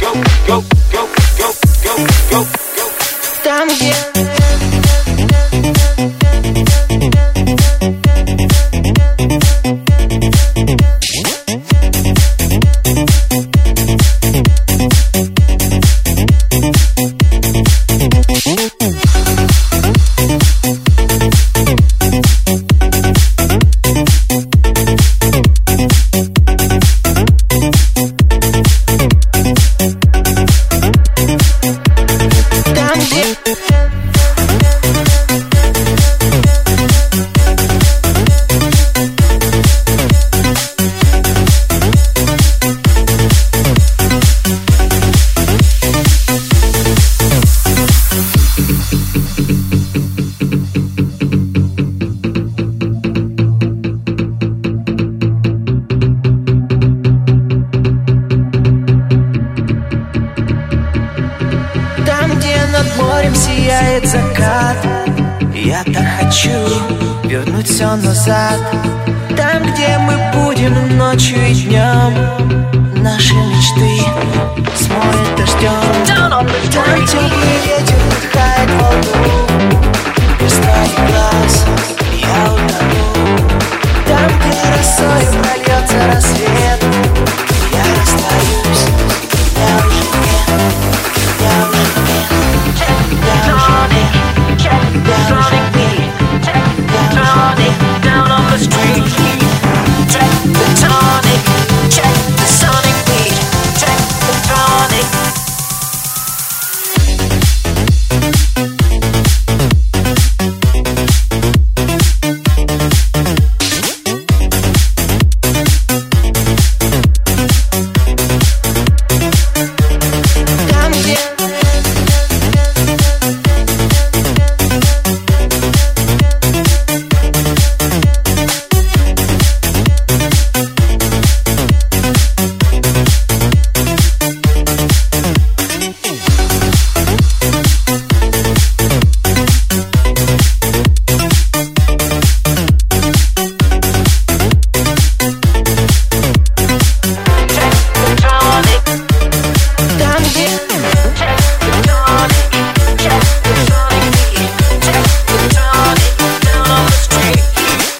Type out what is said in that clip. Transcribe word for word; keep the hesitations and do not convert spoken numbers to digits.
go, go, go, go, go, go. Там, где над морем сияет закат. Я так хочу вернуть все назад. Там, где мы будем ночью и днем. Наши мечты